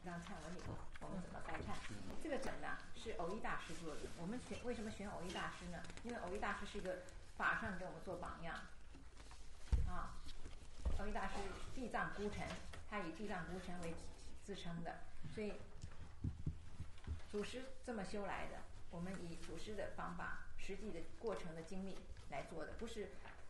让忏文里头我们怎么拜忏。这个整呢是藕益大师做的。我们为什么选藕益大师呢？因为藕益大师是一个法上给我们做榜样啊。藕益大师地藏孤臣，他以地藏孤臣为自称的，所以祖师这么修来的，我们以祖师的方法、实际的过程的经历来做的，不是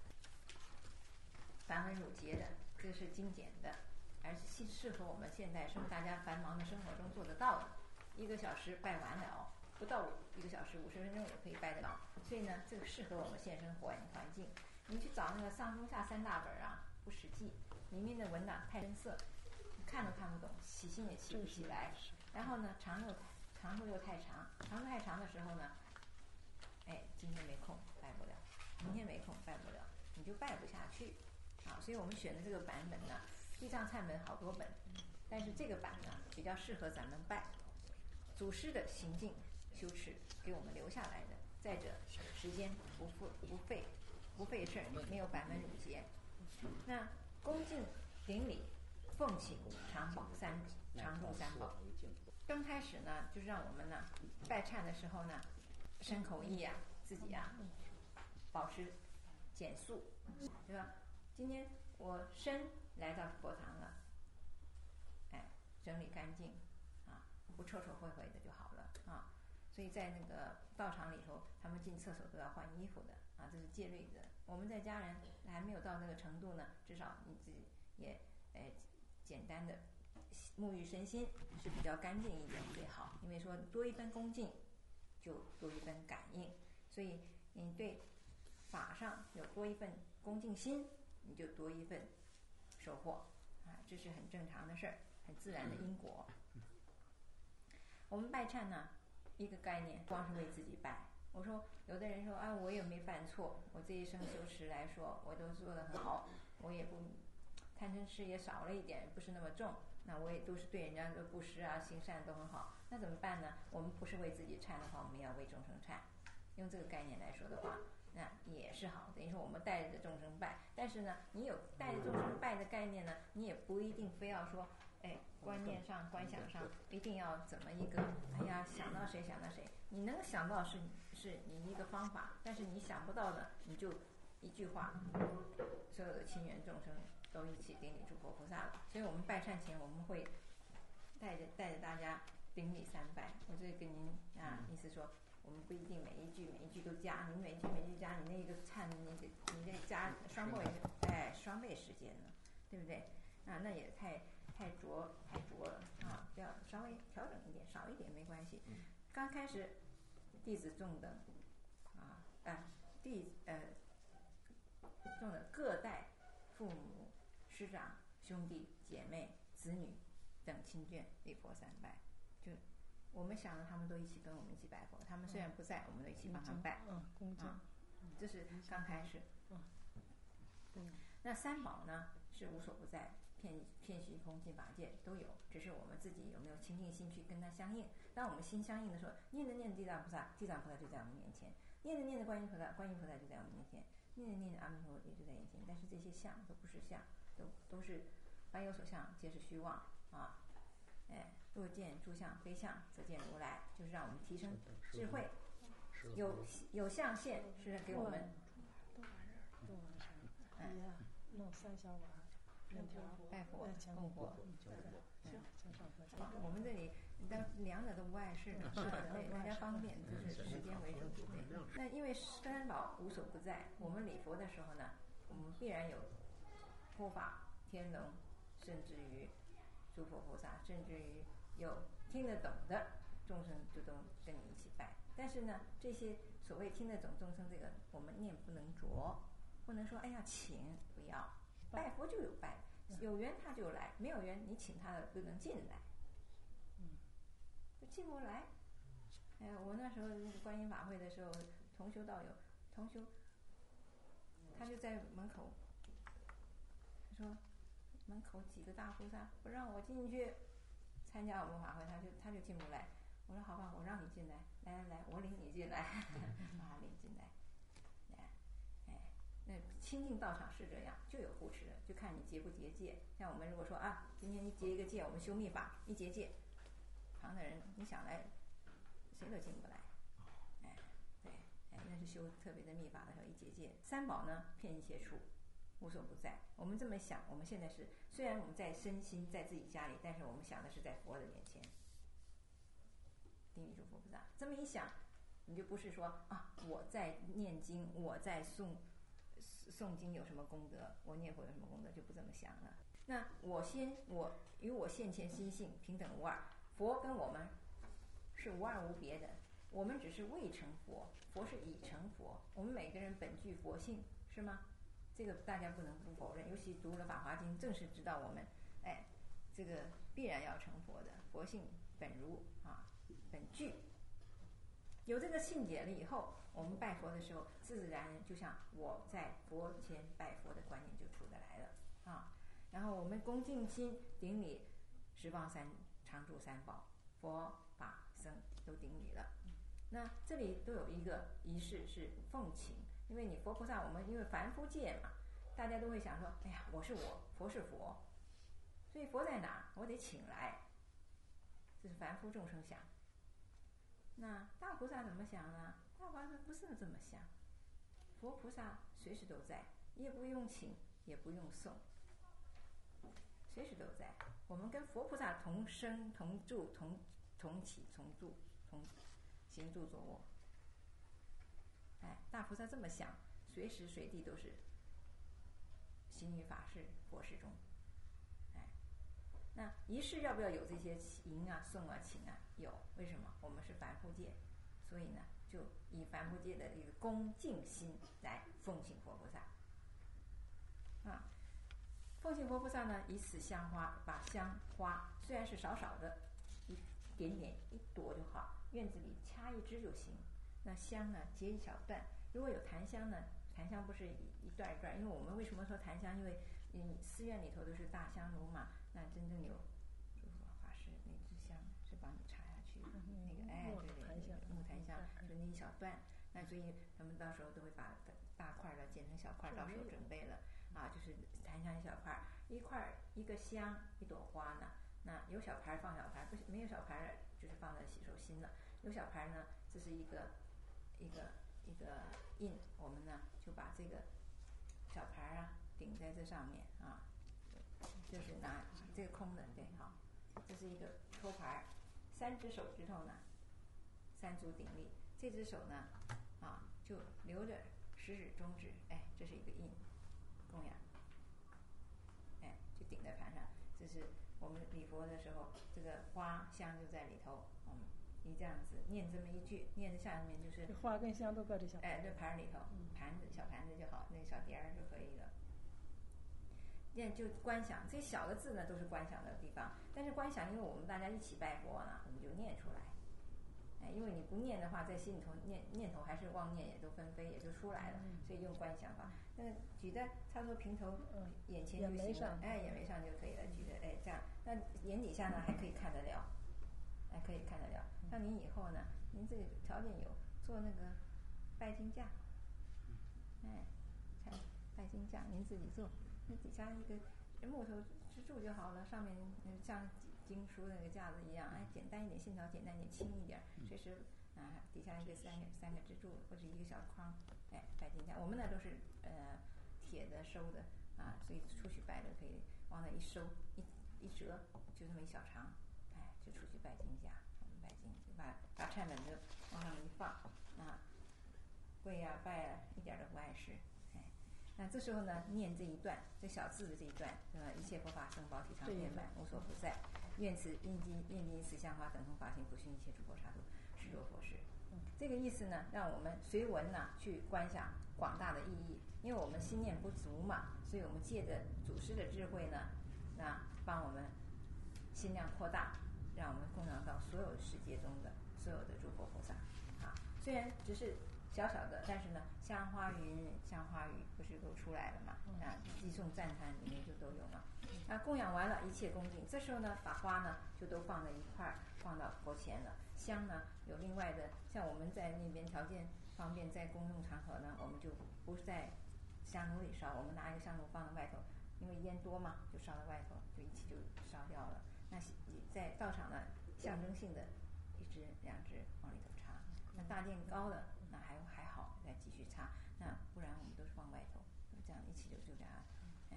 繁文缛节的，这是精简的，而是适合我们现代大家繁忙的生活中做得到的。1个小时拜完了，不到1个小时50分钟也可以拜得到。所以呢，这个适合我们现生环境。你去找那个上中下3大本啊，不实际，里面的文太深涩，看都看不懂，起心也起不起来。然后呢，长度又太长，长度太长的时候呢，今天没空拜不了，明天没空拜不了，你就拜不下去啊。所以我们选的这个版本呢，地藏忏文好多本，但是这个版呢比较适合咱们拜祖师的行径修持给我们留下来的。再者，时间不费事，没有繁文缛节。那恭敬顶礼奉请常住三宝。刚开始呢，就是让我们呢拜忏的时候呢，身口意啊，自己啊保持简素，对吧？今天我身来到佛堂了，整理干净啊，不臭臭秽秽的就好了啊。所以在那个道场里头，他们进厕所都要换衣服的啊，这是戒律的。我们在家人还没有到那个程度呢，至少你自己也简单的沐浴身心是比较干净一点最好。因为说多一分恭敬，就多一分感应，所以你对法上有多一份恭敬心，你就多一份收获啊，这是很正常的事儿，很自然的因果。我们拜忏呢，一个概念，光是为自己拜。我说有的人说啊，我也没犯错，我这一生修持来说我都做得很好，我也不贪嗔痴也少了一点，不是那么重，那我也都是对人家的布施啊行善都很好，那怎么办呢？我们不是为自己忏的话，我们要为众生忏。用这个概念来说的话，那也是好，等于说我们带着众生拜。但是呢，你有带着众生拜的概念呢，你也不一定非要说观念上观想上一定要怎么一个想到谁想到谁，你能想到是你一个方法，但是你想不到的，你就一句话，所有的亲缘众生都一起顶礼诸佛菩萨了。所以我们拜忏前，我们会带着大家顶礼3拜。我这跟您意思说，我们不一定每一句都加，你每一句加，你那个忏你再加双倍时间了，对不对？那也太浊了啊！要稍微调整一点，少一点没关系。刚开始弟子众等众等各带父母、师长、兄弟姐妹、子女等亲眷礼佛3拜，就我们想着他们都一起跟我们一起拜佛，他们虽然不在，我们都一起帮他们拜。 恭敬， 这是刚开始。那3宝呢是无所不在，遍虚空尽法界都有，只是我们自己有没有清净心去跟它相应。当我们心相应的时候，念着地藏菩萨，地藏菩萨就在我们面前；念着观音菩萨，观音菩萨就在我们面前；念着阿弥陀佛也就在眼前。但是这些相都不是相，都是凡有所相，皆是虚妄啊！若见诸相非相，则见如来，就是让我们提升智慧。有相现是给我们弄3小碗面条拜佛供佛。我们这里两者都不碍事的，对大家方便，就是时间为主。那因为3宝无所不在，我们礼佛的时候呢，我们必然有护法天龙，甚至于诸佛菩萨，甚至于有听得懂的众生，就都跟你一起拜。但是呢，这些所谓听得懂众生，这个我们念不能着，不能说请，不要拜佛就有拜，有缘他就来，没有缘你请他的不能进来，就进不来。我那时候观音法会的时候，同修道友，他就在门口，他说门口几个大菩萨不让我进去参加我们法会，他就进不来。我说好吧，我让你进来，来，我领你进来，把他领进来。那清净道场是这样，就有护持的，就看你结不结戒。像我们如果说今天你结一个戒，我们修密法，一结戒， 堂的人，你想来谁都进不来。哎，对，哎，那是修特别的密法的时候一结界。三宝呢，遍一切处，无所不在。我们这么想，我们现在是虽然我们在身心在自己家里，但是我们想的是在佛的面前。顶礼诸佛菩萨，这么一想，你就不是说啊，我在念经，我在诵经有什么功德，我念佛有什么功德，就不这么想了。那我与我现前心性平等无二，佛跟我们是无二无别的，我们只是未成佛，佛是已成佛，我们每个人本具佛性，是吗？这个大家不能不否认，尤其读了《法华经》，正是知道我们，哎，这个必然要成佛的，佛性本如啊，本具。有这个信解了以后，我们拜佛的时候，自自然然就像我在佛前拜佛的观念就出得来了啊。然后我们恭敬心顶礼十方常住三宝，佛法僧都顶礼了。那这里都有一个仪式是奉请，因为你佛菩萨，我们因为凡夫界嘛，大家都会想说，哎呀，我是我，佛是佛，所以佛在哪，我得请来，这是凡夫众生想。那大菩萨怎么想呢？大菩萨不是这么想，佛菩萨随时都在，也不用请，也不用送，随时都在。我们跟佛菩萨同生同住同起同住同行住坐卧。哎，大菩萨这么想，随时随地都是行于法事佛事中。哎，那仪式要不要有这些迎啊、送啊、请啊？有，为什么？我们是凡夫界，所以呢，就以凡夫界的一个恭敬心来奉请佛菩萨。啊，奉请佛菩萨呢，以此香花，把香花虽然是少少的，一点点一朵就好，院子里掐一支就行。那香呢，结一小段。如果有檀香呢，檀香不是一段一段，因为我们为什么说檀香？因为寺院里头都是大香炉嘛，那真正有法师那支香是帮你插下去，那个哎，对对，木檀香就那一小段。那所以他们到时候都会把大块的剪成小块，到时候准备了啊，就是檀香一小块，一块一个香一朵花呢。那有小牌放小牌，不没有小牌就是放在洗手心了。有小牌呢，这是一个印，我们呢就把这个小牌啊顶在这上面啊，就是拿这个空的，对，好，这是一个托牌，三只手指头呢，三足顶立，这只手呢啊就留着食指中指，哎，这是一个印，供养，哎，就顶在盘上，这是我们礼佛的时候，这个花香就在里头，你这样子念这么一句，念的下面就是花跟香都搁这小哎，这盘里头，盘子小盘子就好，那个小碟儿就可以了。念就观想，这小的字呢都是观想的地方，但是观想，因为我们大家一起拜佛呢，我们就念出来。哎，因为你不念的话，在心里头念头还是妄念，也都纷飞，也就出来了，所以用观想法。那举在差不多平头，眼前就行了，哎，眼眉上就可以了，举的哎这样，那眼底下呢还可以看得了。哎，可以看得了。像您以后呢，您这个条件有做那个拜经架，哎，拜经架您自己做，那底下一个木头支柱就好了，上面像经书那个架子一样，哎，简单一点，线条简单一点，轻一点，随时啊底下一个三个支柱或者一个小框，哎，拜经架。我们呢都是铁的收的啊，所以出去拜的可以往那一收，一折就这么一小长。就出去拜经架，拜经把忏本子往上一放啊，跪呀拜啊，一点都不碍事。哎，那这时候呢，念这一段，这小字的这一段，一切佛法僧宝体常圆满，无所不在。愿此印经此香花等同法行，普熏一切诸佛刹土，是若佛事。这个意思呢，让我们随文呢去观想广大的意义，因为我们心念不足嘛，所以我们借着祖师的智慧呢，那帮我们心量扩大。让我们供养到所有世界中的所有的诸佛菩萨啊，虽然只是小小的，但是呢，香花云、香花雨不是都出来了嘛？啊，寄送赞叹里面就都有嘛。啊，供养完了，一切恭敬，这时候呢，把花呢就都放在一块儿，放到佛前了。香呢有另外的，像我们在那边条件方便，在公众场合呢，我们就不是在香炉里烧，我们拿一个香炉放在外头，因为烟多嘛，就烧在外头，就一起就烧掉了。那在道场呢， 象征性的一支两支往里头插。那大殿高的那还好，再继续插，那不然我们都是往外头，这样一起就给它，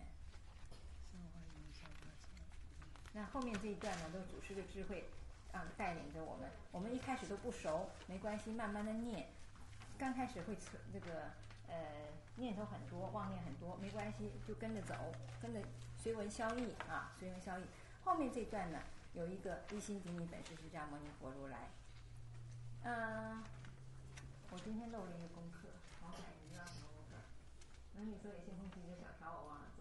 那后面这一段呢，都祖师的智慧带领着我们。我们一开始都不熟，没关系，慢慢的念。刚开始会这个念头很多，妄念很多，没关系，就跟着走，跟着随文消意啊，随文消意。后面这段呢，有一个一心顶礼本师释迦牟尼佛如来。我今天漏了一个功课，王凯，你知道什么功课？能你说也先空一个小条，我忘了做。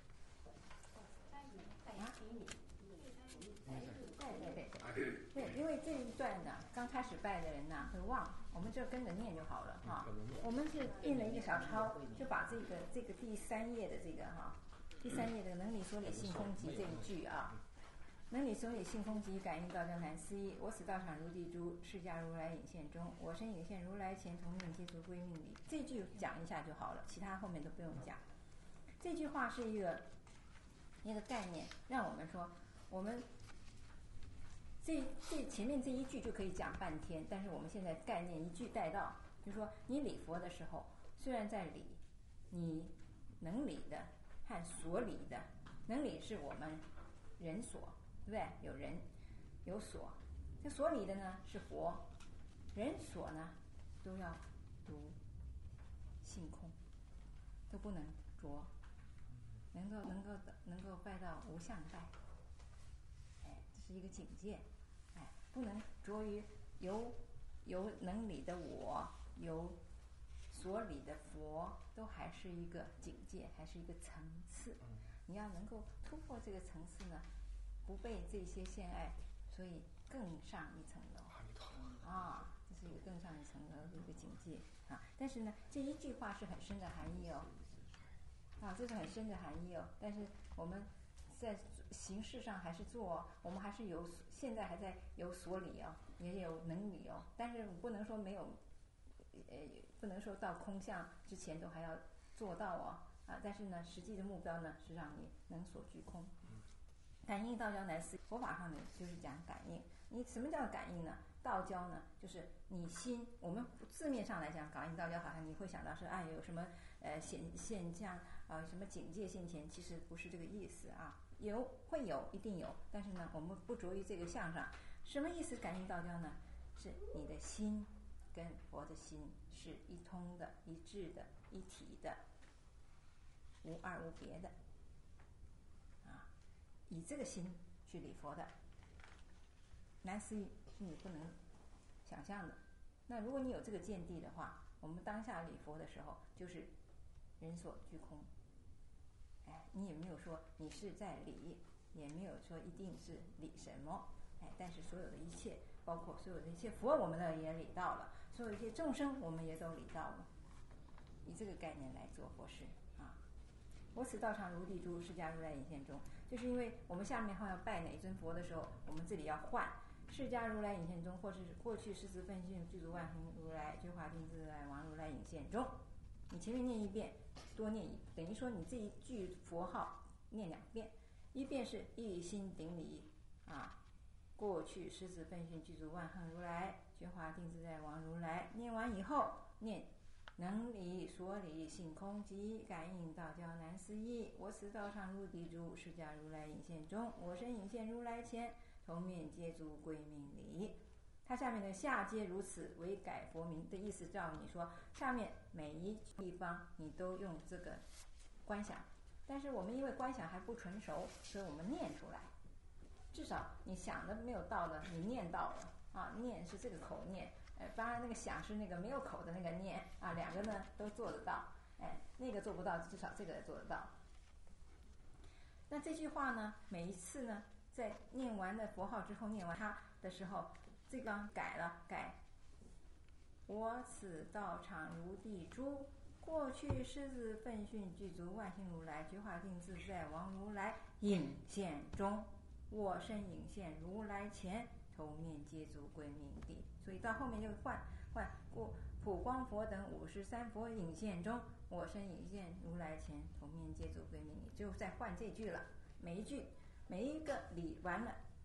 对，因为这一段呢，刚开始拜的人呢会忘，我们就跟着念就好了哈。我们是印了一个小抄，就把这个第3页的这个第3页的能理所理性空寂这一句啊，能理所理性空寂，感应道交难思议。我此道场如地珠，释迦如来隐现中，我身隐现如来前，同命皆足归命礼。这句讲一下就好了，其他后面都不用讲。这句话是一个概念，让我们说，我们这前面这一句就可以讲半天，但是我们现在概念一句带到，就是说你礼佛的时候，虽然在礼，你能礼的和所礼的，能礼是我们人所，对不对？有人有所，这所礼的呢是佛，人所呢都要读性空，都不能着，能够拜到无相拜，这是一个境界，不能着于有能理的我，有所理的佛，都还是一个境界，还是一个层次。你要能够突破这个层次呢，不被这些现爱，所以更上一层楼啊，这是一个更上一层楼的一个境界啊。但是呢，这一句话是很深的含义哦，这是很深的含义哦。但是我们在形式上还是做，我们还是现在还在有所理哦，也有能理哦，但是不能说没有，不能说到空相之前都还要做到哦但是呢，实际的目标呢是让你能所具空。感应道交难思议，佛法上呢就是讲感应。你什么叫感应呢？道交呢，就是你心，我们字面上来讲，感应道交好像你会想到是有什么现象什么警戒现前，其实不是这个意思啊。会有一定有，但是呢，我们不着于这个相上。什么意思？感应道交呢？是你的心跟佛的心是一通的、一致的、一体的，无二无别的以这个心去礼佛的，难思议是你不能想象的。那如果你有这个见地的话，我们当下礼佛的时候就是人所具空，你也没有说你是在礼，也没有说一定是礼什么，但是所有的一切，包括所有的一切佛，我们也礼到了，所有一些众生我们也都礼到了，以这个概念来做佛事我此道场如地珠，释迦如来隐现中，就是因为我们下面要拜哪一尊佛的时候，我们这里要换释迦如来隐现中，或是过去世子分训具足万行如来觉华定自在王如来隐现中。你前面念一遍，多念等于说你这一句佛号念2遍，一遍是一心顶礼过去世子分训具足万行如来觉华定自在王如来，念完以后念能理所理性空寂，感应道交难思议。我此道场如地珠，释迦如来隐现中，我身隐现如来前，头面皆足归命礼。它下面的下皆如此，为改佛名的意思，照你说下面每一地方你都用这个观想，但是我们因为观想还不纯熟，所以我们念出来，至少你想的没有到的，你念到了念是这个口念。当然那个想是那个没有口的那个念2个呢都做得到，那个做不到，至少这个做得到。那这句话呢，每一次呢，在念完了佛号之后，念完它的时候，这个改我此道场如地珠，过去世子分训具足万行如来觉华定自在王如来隐现中，我身隐现如来前，头面皆足归命礼。所以到后面就换过普光佛等53佛隐现中，我身隐现如来前，头面皆足归命礼，就再换这句了。每一个礼完了，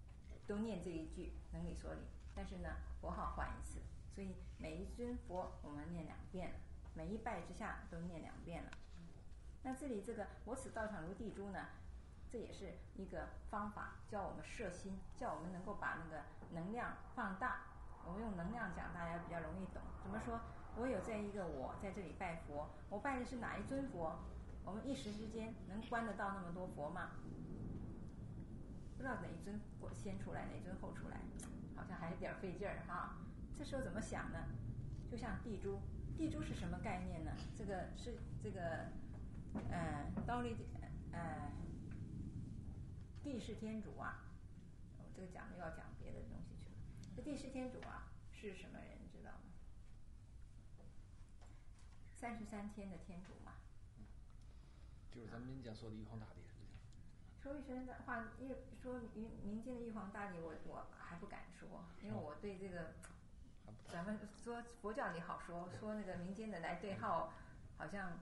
都念这一句能理所理，但是呢佛号换一次，所以每一尊佛我们念2遍了，每一拜之下都念2遍了。那这里这个我此道场如地珠呢，这也是一个方法，叫我们摄心，叫我们能够把那个能量放大。我们用能量讲，大家比较容易懂。怎么说？我有在一个我在这里拜佛，我拜的是哪一尊佛？我们一时之间能观得到那么多佛吗？不知道哪一尊佛先出来，哪一尊后出来，好像还有点费劲儿哈。这时候怎么想呢？就像地珠，地珠是什么概念呢？这个是这个地势天主啊，我这个讲又要讲别的东西去了。这地势天主啊是什么人知道吗？33天的天主嘛， 就是咱们民间说的玉皇大帝。 说玉神的话，说民间的玉皇大帝，我还不敢说，因为我对这个，咱们说佛教里好说，说那个民间的来对号，好像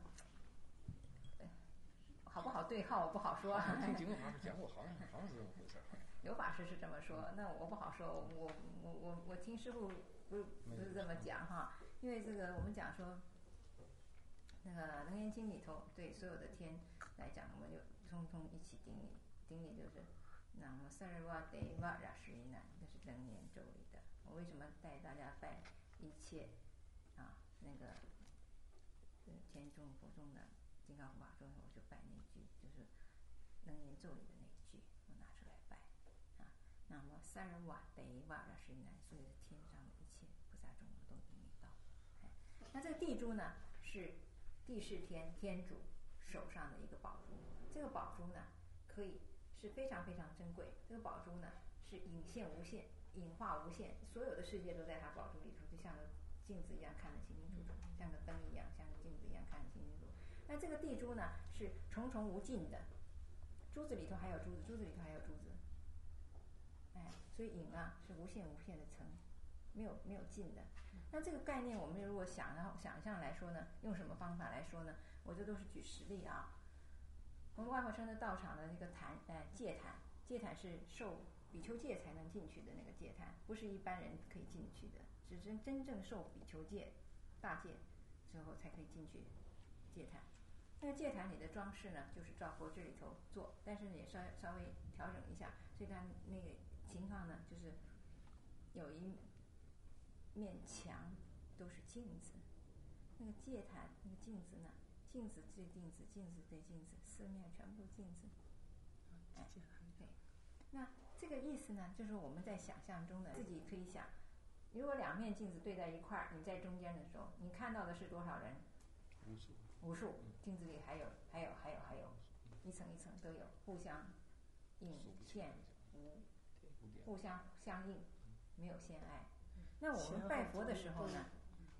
好不好对号我不好说。 听经法师讲过，好像是这么回事。 刘法师是这么说，那我不好说，我听师父不是这么讲哈，因为这个我们讲说，那个《楞严经》里头对所有的天来讲，我们就通通一起顶礼就是南无萨尔瓦德瓦拉什伊南，这是楞严咒里的。我为什么带大家拜一切那个天众佛众的金刚护法众，我就拜那句，就是楞严咒里的那一句，我拿出来拜那么萨尔瓦德瓦拉什伊南，所有的天上的一切菩萨众我都顶礼到。那这个地珠呢，是地势天天主手上的一个宝珠，这个宝珠呢可以是非常非常珍贵，这个宝珠呢是隐现无限，隐化无限，所有的世界都在它宝珠里头，就像个镜子一样看得清清楚楚，像个灯一样，像个镜子一样看得清清楚楚。那这个地珠呢是重重无尽的，珠子里头还有珠子，珠子里头还有珠子，所以隐是无限无限的层，没有尽的。那这个概念我们如果想象来说呢，用什么方法来说呢？我这都是举实例啊。我们外婆生的道场的那个戒坛，戒坛是受比丘戒才能进去的那个戒坛，不是一般人可以进去的，只是真正受比丘戒大戒之后才可以进去戒坛。那个戒坛里的装饰呢，就是照佛这里头做，但是也稍微调整一下，所以它那个情况呢，就是有一面墙都是镜子，那个戒坛那个镜子呢，镜子对镜子，镜子对镜子，四面全部镜子。对，那这个意思呢，就是我们在想象中的自己可以想，如果2面镜子对在一块儿，你在中间的时候，你看到的是多少人？无数，镜子里还有，一层一层都有，互相映现互相相应，没有限碍。那我们拜佛的时候呢，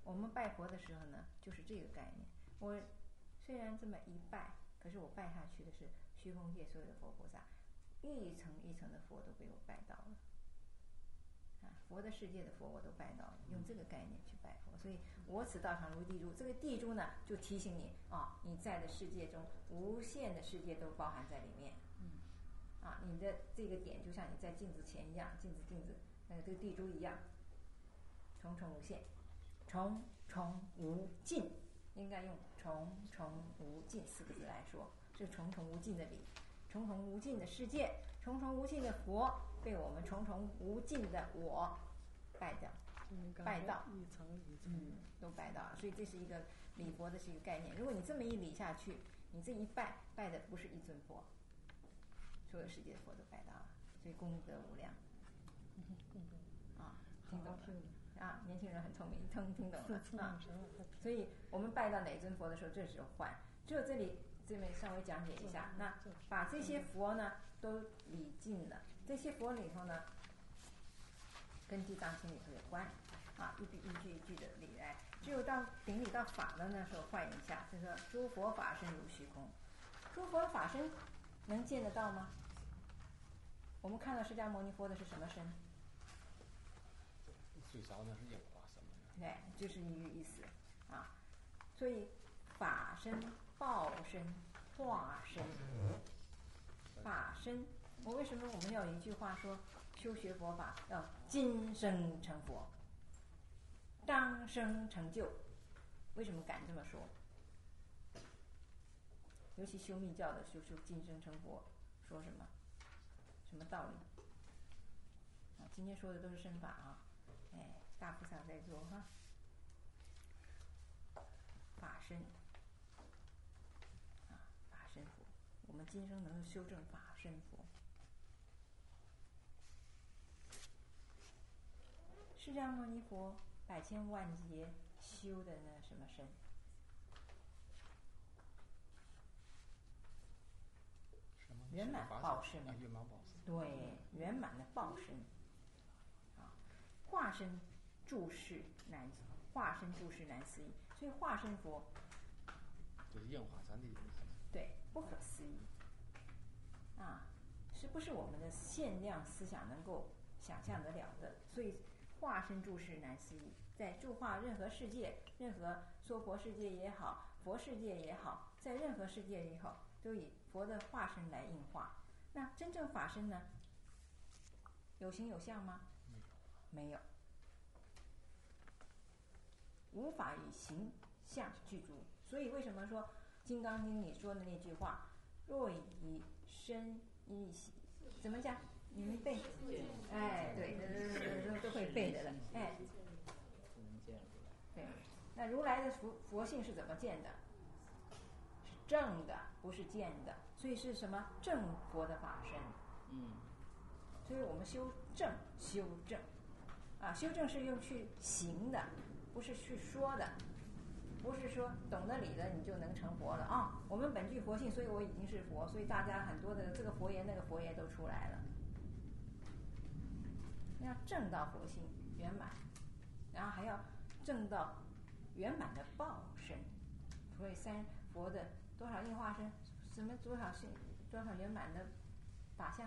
就是这个概念。我虽然这么一拜，可是我拜下去的是虚空界所有的佛菩萨，一层一层的佛都被我拜到了。佛的世界的佛我都拜到了，用这个概念去拜佛。所以我此道场如地珠，这个地珠呢就提醒你你在的世界中无限的世界都包含在里面。你的这个点就像你在镜子前一样，镜子这个地珠一样，重重无限，重重无尽，应该用重重无尽4个字来说，是重重无尽的理，重重无尽的世界，重重无尽的佛被我们重重无尽的我拜到一层一层都拜到了。所以这是一个礼佛的是一个概念。如果你这么一礼下去，你这一拜的不是一尊佛，所有世界的佛都拜到了，所以功德无量。听懂了年轻人很聪明，听懂了所以我们拜到哪尊佛的时候，这时候换。只有这里这边稍微讲解一下，那把这些佛呢都礼尽了，这些佛里头呢跟地藏经里头有关一句一句的礼来。只有到顶礼到法的那时候换一下，就是说诸佛法身如虚空。诸佛法身能见得到吗？我们看到释迦牟尼佛的是什么身？ 最少那是应化身。 对，就是一个意思所以法身、报身、化身、法身。为什么我们要有一句话说修学佛法要今生成佛，当生成就。为什么敢这么说？尤其修密教的修今生成佛，说什么？什么道理？今天说的都是身法啊，大菩萨在做哈，法身法身佛，我们今生能够修正法身佛。释迦牟尼佛百千万劫修的那什么身？圆满报身。 圆满报身。 对，圆满的报身。化身注释难思议，所以化身佛就是应化三谛的意思。 对，不可思议是不是我们的限量思想能够想象得了的？所以化身注释难思议，在注化任何世界，任何娑婆世界也好，佛世界也好，在任何世界也好，都以佛的化身来应化。那真正法身呢？有形有相吗？没有，无法以形象具足。所以为什么说《金刚经》里说的那句话，若以身依形，怎么讲？你们背？对，都会背的了。对，那如来的佛性是怎么见的？是正的，不是见的。所以是什么？正佛的法身。所以我们修正，修正是用去行的，不是去说的，不是说懂得理了你就能成佛了我们本具佛性，所以我已经是佛，所以大家很多的这个佛言那个佛言都出来了。要证到佛性圆满，然后还要证到圆满的报身。所以佛的多少应化身，什么多少圆满的法相。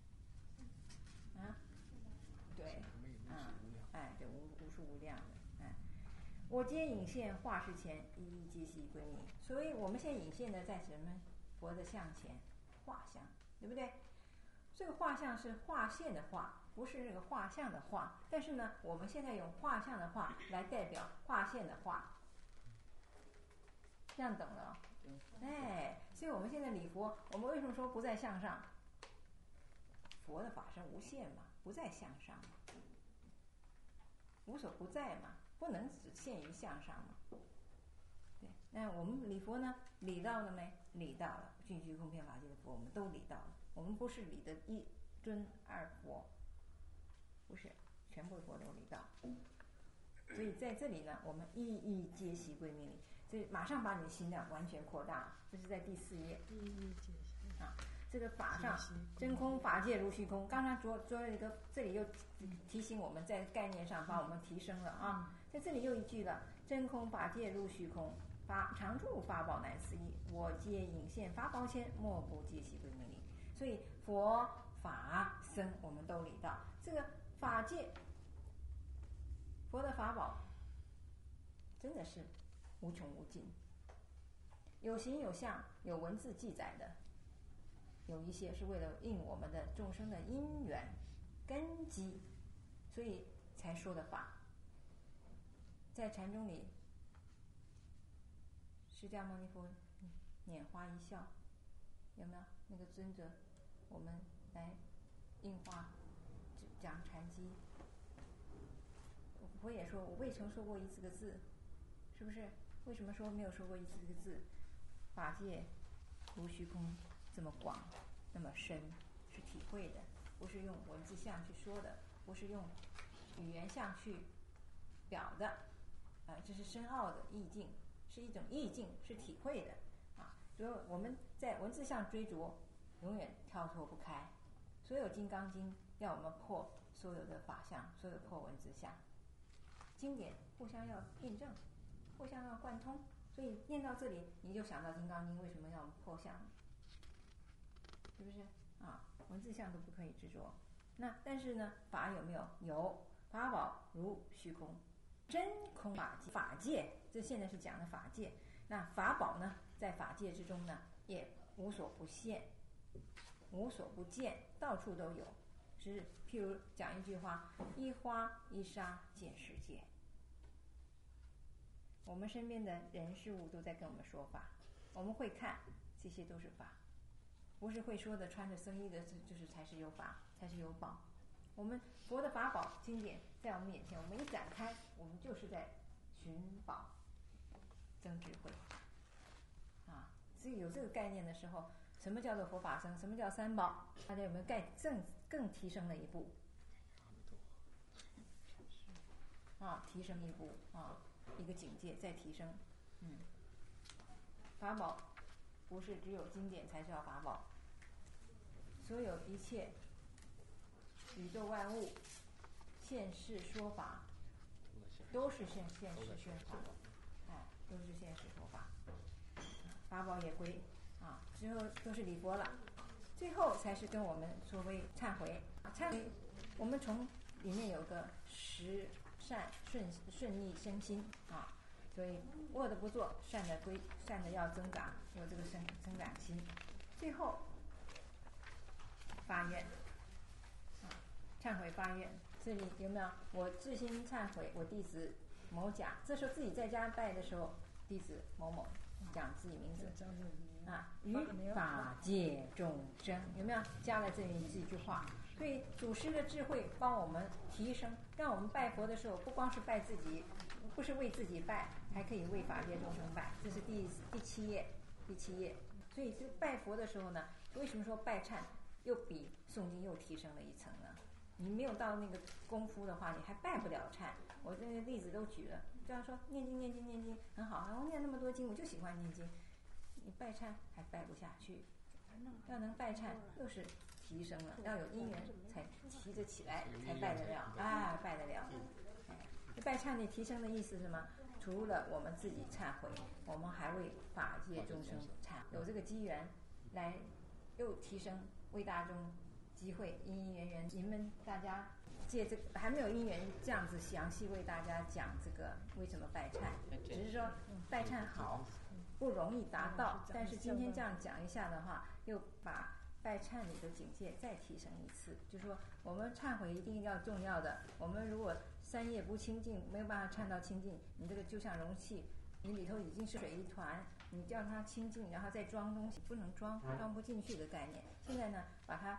对，对，无数无量的，我皆引现化世前，一一皆悉归命。所以我们现在引现的在什么？佛的像前，画像，对不对？这个画像是画线的画，不是那个画像的画。但是呢，我们现在用画像的画来代表画线的画，这样懂了？所以我们现在礼佛，我们为什么说不在相上？佛的法身无限嘛，不在相上嘛，无所不在嘛，不能只限于相上嘛。对，那我们礼佛呢，礼到了没？礼到了，尽虚空遍法界的佛我们都礼到了。我们不是礼的一尊二佛，不是全部的佛都礼到。所以在这里呢，我们一一皆悉归命礼，所以马上把你的心量完全扩大。这是在第4页。 一一皆悉这个法上真空法界如虚空。刚才这里又提醒我们，在概念上把我们提升了在这里又一句了：真空法界如虚空，常住法宝难思议，我皆引现法宝前，莫不皆悉归命礼。所以佛法僧我们都礼到。这个法界，佛的法宝真的是无穷无尽，有形有相，有文字记载的，有一些是为了应我们的众生的因缘根基，所以才说的法。在禅宗里，释迦牟尼佛拈花一笑，有没有？那个尊者，我们来应化讲禅机。佛也说，我未曾说过一字个字，是不是？为什么说没有说过一字个字？法界如虚空，这么广，那么深，是体会的，不是用文字相去说的，不是用语言相去表的，这是深奥的意境，是一种意境，是体会的所以我们在文字相追逐，永远跳脱不开。所有金刚经要我们破所有的法相，所有破文字相，经典互相要印证，互相要贯通。所以念到这里，你就想到金刚经为什么要我们破相，是不是文字相都不可以执着。那但是呢，法有没有？有，法宝如虚空，真空法界，这现在是讲的法界。那法宝呢，在法界之中呢，也无所不现，无所不见，到处都有。 是譬如讲一句话：一花一沙见世界。我们身边的人事物都在跟我们说法，我们会看，这些都是法，不是会说的穿着僧衣的就是才是有法，才是有宝。我们佛的法宝经典在我们眼前，我们一展开，我们就是在寻宝增智慧啊。所以有这个概念的时候，什么叫做佛法僧，什么叫三宝，大家有没有更提升了一步啊？提升一步啊，一个境界再提升。法宝不是只有经典才叫法宝，所有一切宇宙万物现世说法都是现世宣法，都是现世说法。法宝也归啊，之后都是礼佛了，最后才是跟我们所谓忏悔。忏悔，我们从里面有个十善顺逆生心啊，所以恶的不做，善的要增长，有这个增长心。最后发愿啊，忏悔发愿。这里有没有？我至心忏悔，我弟子某甲。这时候自己在家拜的时候，弟子某某讲自己名字啊，于法界众生，有没有加了这句话？所以祖师的智慧帮我们提升，让我们拜佛的时候不光是拜自己，不是为自己拜，还可以为法界众生拜。这是第七页。所以这拜佛的时候呢，为什么说拜忏又比诵经又提升了一层呢？你没有到那个功夫的话，你还拜不了忏。我这个例子都举了，这样说念经很好，我念那么多经，我就喜欢念经。你拜忏还拜不下去，要能拜忏又是提升了，要有因缘才提得起来，才拜得了啊，拜得了。拜忏的提升的意思是什么？除了我们自己忏悔，我们还为法界众生忏，有这个机缘来又提升，为大众机会，因缘，你们大家借这个还没有因缘这样子详细为大家讲这个为什么拜忏，只是说拜忏好不容易达到，但是今天这样讲一下的话，又把拜忏里的境界再提升一次。就是说我们忏悔一定要重要的，我们如果三业不清净，没有办法忏到清净，你这个就像容器，你里头已经是水一团，你叫它清净，然后再装东西，不能装不进去的概念。现在呢，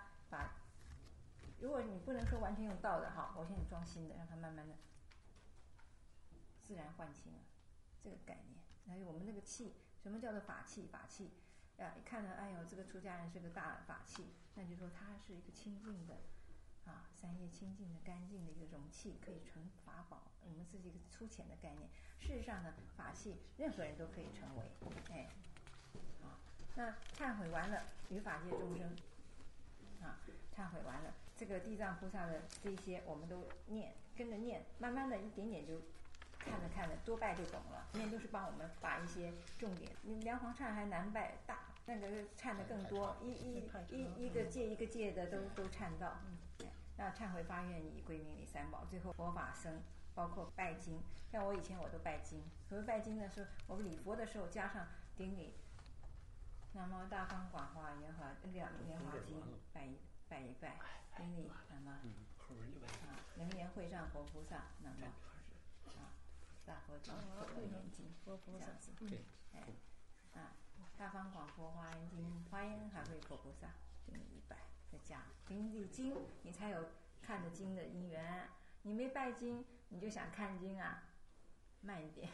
如果你不能说完全用倒的哈，我现在装新的，让它慢慢的自然换清了这个概念。还有我们那个气，什么叫做法器？一看呢，哎呦，这个出家人是个大法器，那就说他是一个清净的啊，三业清净的、干净的一个容器，可以成法宝。我们这是一个粗浅的概念。事实上呢，法器任何人都可以成为，那忏悔完了，与法界众生忏悔完了，这个地藏菩萨的这些我们都念，跟着念，慢慢的一点点就看着多拜就懂了。念都是帮我们把一些重点，梁皇忏还难拜，大那个忏的更多，一个戒的都忏到。那忏悔发愿以归命礼三宝，最后佛法僧，包括拜经。像我以前我都拜经，所谓拜经的时候，我们礼佛的时候加上顶礼南无大方广华莲华经，拜一拜，顶礼南无能言会上佛菩萨，南无大佛经佛的念经，这样子。大方广佛华严经，华严还会佛菩萨，顶礼100，再加顶礼经，你才有看的经的因缘。你没拜经，你就想看经啊，慢一点。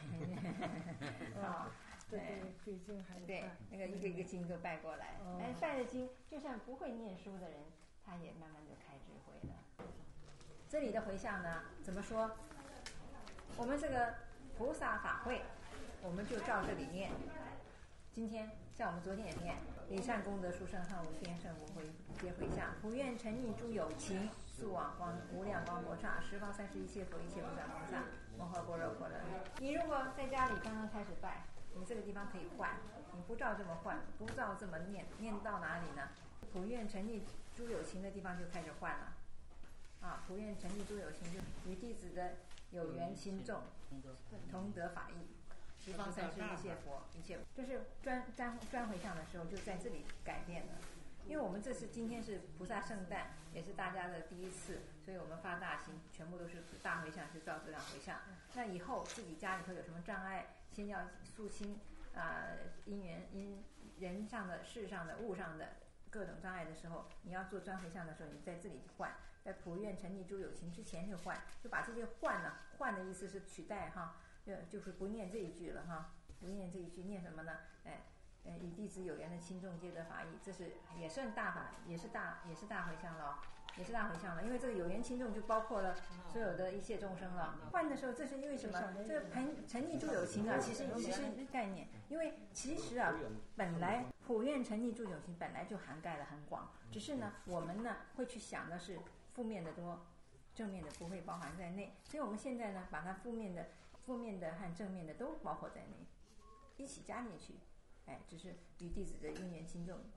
对，毕竟还对，那个一个经都拜过来。拜了经，就算不会念书的人，他也慢慢就开智慧了。这里的回向呢，怎么说？我们这个菩萨法会，我们就照这里念。今天像我们昨天也念，礼善功德殊胜恨无边胜无悔皆回向，普愿沉溺诸有情，速往无量光佛刹，十方三世一切佛一切菩萨摩萨摩诃般若波罗蜜。你如果在家里刚刚开始拜，你这个地方可以换，你不照这么换，不照这么念到哪里呢？普愿沉溺诸有情的地方就开始换了。普愿沉溺诸有情，就与弟子的有缘亲众同得法益，十方三世一切佛一切，这是专回向的时候就在这里改变了。 因为我们今天是菩萨圣诞，也是大家的第一次，所以我们发大心，全部都是大回向，是照质量回向。那以后自己家里头有什么障碍，先要肃清因缘因人上的、事上的、物上的各种障碍的时候，你要做专回向的时候，你在这里换，在普愿沉溺诸有情之前就换，就把这些换呢，换的意思是取代哈，就是不念这一句了哈，不念这一句，念什么呢？与弟子有缘的亲众皆得法益，这是也算大法，也是大回向了，也是大回向了。因为这个有缘亲众就包括了所有的一切众生了。换的时候，这是因为什么？这个沉溺诸有情啊，其实概念，因为其实啊，本来普愿沉溺诸有情本来就涵盖了很广，只是呢，我们呢会去想的是负面的多，正面的不会包含在内。所以我们现在呢，把它负面的和正面的都包括在内，一起加进去。只是与弟子的因缘亲众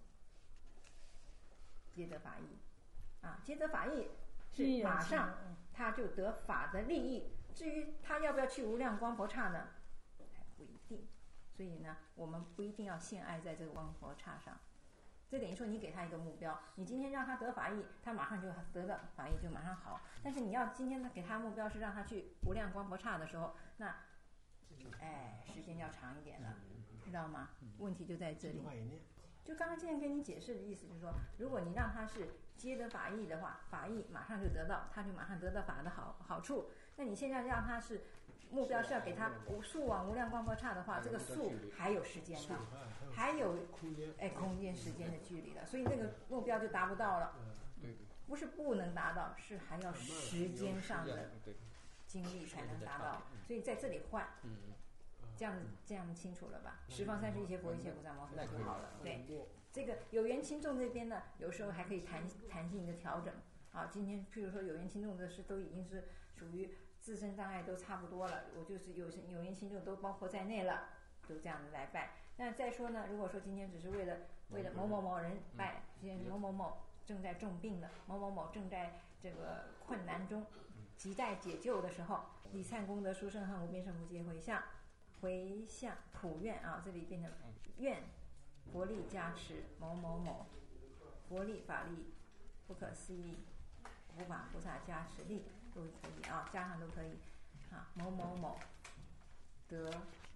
皆得法益皆得法益是马上他就得法的利益。至于他要不要去无量光佛刹呢，还不一定。所以呢，我们不一定要献爱在这个光佛刹上。这等于说你给他一个目标，你今天让他得法益，他马上就得到法益，就马上好。但是你要今天给他目标是让他去无量光佛刹的时候，那时间要长一点了，知道吗？问题就在这里。就刚刚现在跟你解释的意思就是说，如果你让他是皆得法益的话，法益马上就得到，他就马上得到法的好处。那你现在让他是目标是要给他速往无量光佛刹的话，这个速还有时间了，还有空间时间的距离了，所以那个目标就达不到了。不是不能达到，是还要时间上的精力才能达到。所以在这里换。这样清楚了吧？十方三世一切佛一切菩萨摩诃萨就好了。对，这个有缘亲众这边呢，有时候还可以弹性的调整。今天譬如说有缘亲众的是都已经是属于自身障碍都差不多了，我就是有缘亲众都包括在内了，就这样子来拜。那再说呢，如果说今天只是为了某某某人拜，今天某某某正在重病的，某某某正在这个困难中，亟待解救的时候，礼忏功德殊胜恨无边胜福皆回向普愿这里变成愿佛力加持某某某，佛力法力不可思议，无法菩萨加持力都可以加上都可以某某某得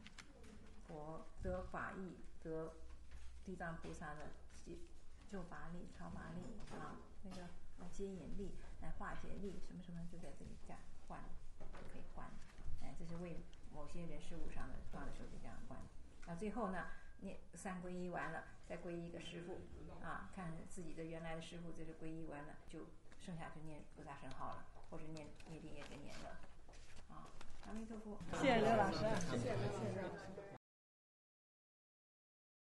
法益，得地藏菩萨的救拔力、超拔力那个接引力、化解力什么什么，就在这里这样换，就可以换。这是为某些人事物上的换的时候就这样换。最后呢，念三皈依完了，再皈依一个师父看自己的原来的师父，这就皈依完了，就剩下就念菩萨圣号了，或者念定也得念了。阿弥陀佛。 谢谢刘老师，谢谢。